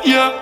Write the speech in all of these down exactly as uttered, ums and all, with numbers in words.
yeah.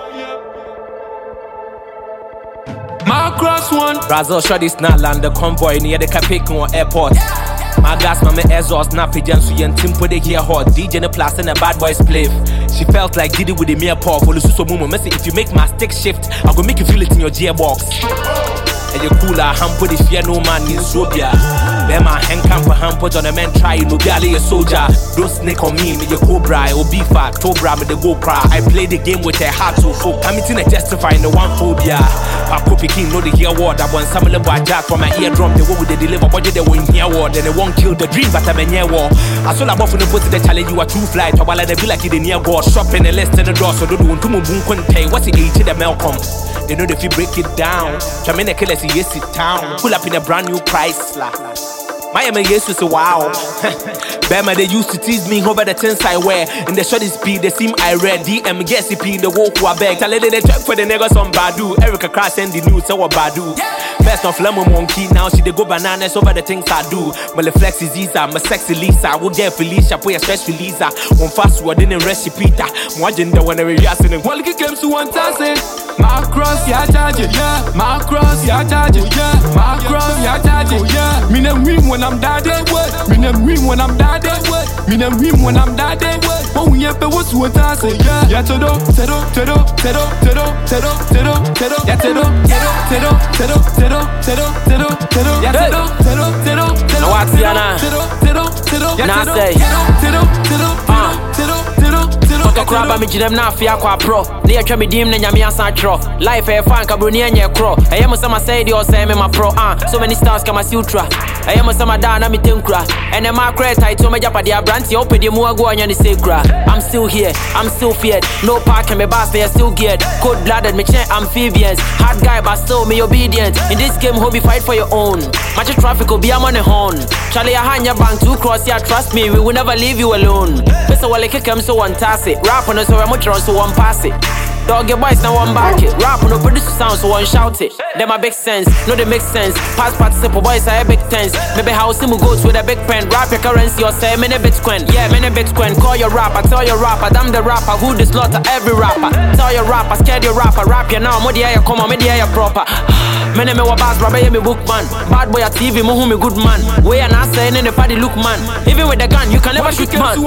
My cross one. Brazil shot is not land the convoy near the Capitan or airport. My gas, my exhaust, not pigeons, so you team put it here hot. D J in the plus and a bad boys play. She felt like Diddy with the mere paw. For the so moment, messy. If you make my stick shift, I'm gonna make you feel it in your gearbox. And you cooler, ham put it fear no man in Sobia. Then my hand camp for ham put on a man try, no galley a soldier. Don't snake on me, me your cobra, or beef fat, cobra, me the go cry. I play the game with a heart so full. I'm eating a justifying the one phobia. Papa King know the hear word. I want some of the jack from my eardrum. The way with the deliver, but they won't hear word. Then they won't kill the dream, but I'm a near war. I saw about the put the challenge you are too flight. While I feel like you near God. Shop in the list in the door, so don't want to move boom pay. What's it eat the Malcolm? They know if you break it down. Jamaica killers, yes, it town. Pull up in a brand new Chrysler. My M A S was a wow. Bama, they used to tease me over the things I wear. In the shorty speed, they seem I read. D M G S P in the walk who I beg. Tell them they check for the niggas on Badu. Erica Cross and the news, so what Badu. Best of Lemon Monkey, now she they go bananas over the things I do. My flex is Isa, my sexy Lisa. We'll get Felicia, put a stress releaser. One fast word in a recipe. More gender when I react in the one came to one thousand. My cross, yeah, charge it, yeah. My cross, yeah, charge it, yeah. My cross, yeah, charge it, yeah. Me nem win when I'm dead, me nem win when I'm dead, me nem win when I'm dead. Oh, we have to what's what I say, yeah. Yeah, tedo, tedo, tedo, tedo, tedo, tedo, tedo, tedo, yeah, tedo, tedo, tedo, tedo, tedo, tedo, tedo, yeah, tedo, tedo, tedo, tedo. No, what's your name? Tedo, tedo, tedo, yeah, tedo, tedo, tedo, tedo, tedo, tedo. Photo crab, I'm in now, Fia Pro. Near Chemi Dim, Namia Santro. Life a fan, Cabruni and your crow. I am some say the same in my pro. Ah, so many stars come as Sutra. I am some Dana Mitinkra. And a market, I told my Japadia branch, you open the Muago and the Sacra. I'm still here, I'm still feared. No park and my bass, they are still geared. Cold blooded, me chain amphibians. Hard guy, but still me obedient. In this game, hobby fight for your own. Much traffic will be a money horn. Charlie, I hand your bank to cross, yeah, trust me, we will never leave you alone. Mister Wally kick him so one task it. Rap on us, so much on so one pass it. Dog your boys now one back it. Rap on no produce sound so one shout it. Them a big sense, no they make sense. Pass participle boys are a big tense. Maybe house him goes with a big pen. Rap your currency or say many bitcoin. Yeah, many bitcoin. Call your rapper, tell your rapper, I'm the rapper who the slaughter every rapper. Tell your rapper, scared your rapper, rap you now. Mo the air come on, me the air proper. Many me wa bass, rabbi me book man. Bad boy at T V, mo who me good man. Way and I saying in the party look man. Even with the gun, you can never shoot man.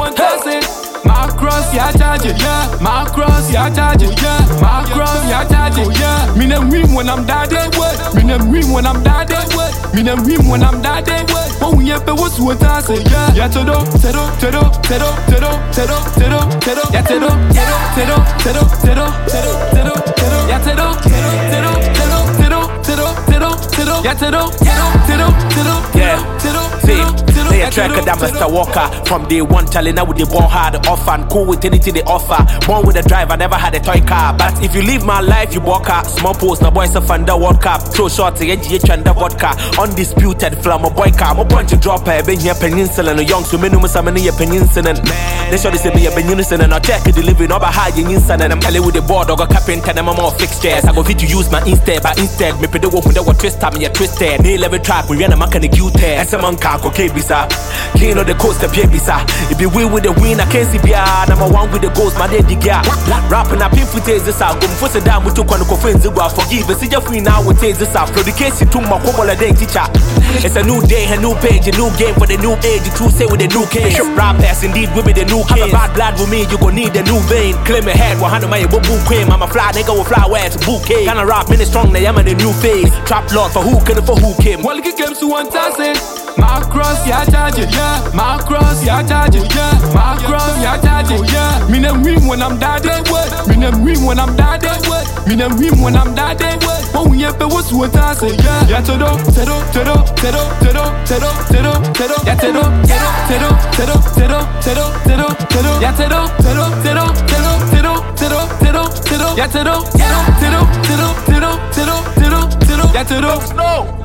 My cross, yeah, charge it, yeah. My cross, yeah, charge it, yeah. My cross, yeah, charge it, yeah. Me nem win when I'm dead, me nem win when I'm dead, me nem win when I'm dead. Oh, we have to what's what I say, yeah. Yeah, tedo, tedo, tedo, tedo, tedo, tedo, tedo, tedo, yeah, tedo, tedo, tedo, tedo, tedo, tedo, tedo, yeah, tedo, tedo, tedo, tedo, tedo, tedo, tedo, yeah, tedo, tedo, tedo, yeah, tedo. They a tracker that Mister Walker. From day one, telling her with the ball hard off and cool with anything they offer. Born with a drive, I never had a toy car. But if you live my life, you walk out. Small post, no boys a Funda World Cup. Throw shots, N G H and the vodka. Undisputed, flam a boy car. My bunch of drop, I been here peninsula and a young so many must have many peninsula. They should say me a peninsula and I check it delivery over high in instant. And I'm telling with the board or a carpenter and I'm more fixtures. I go fit to use my instead, but instead, me pay the one who never twist time, me a twisted. They level trap, we ran a mechanic Q ten. As a man can't go bisa. King of the coast, the pay bisa. If you win with the win, I can't see bia. Number one with the ghost, my daddy gap. Rapping up in footage this out. Go for the down with two con friends who are forgive. See your free now with this out. For the case to my couple of day teacher. It's a new day, a new page, a new game for the new age. The true say with the new case. Rap pass indeed with me the new case. Bad blood with me, you gon' need a new vein. Claim a head, one hundred my boom queen. I'm a fly nigga with fly where it's bouquet. Kinda rap mini strong, they am in the new phase. Trap lord for who can for who came. Well, it came to one thousand. My cross, yeah, charge it, yeah. My cross, yeah, charge it, yeah. My cross, yeah, charge it, yeah. Me nem win when I'm dead, me nem win when I'm dead, me nem win when I'm dead. Oh, we have to what's what I say, yeah. Yeah, tedo, tedo, tedo, tedo, tedo, tedo, tedo, tedo, yeah, tedo, tedo, tedo, tedo, tedo, tedo, tedo, yeah, tedo, tedo, tedo, tedo, tedo, tedo, tedo, tedo, yeah, tedo, tedo, tedo, tedo, tedo, tedo, tedo, yeah, tedo.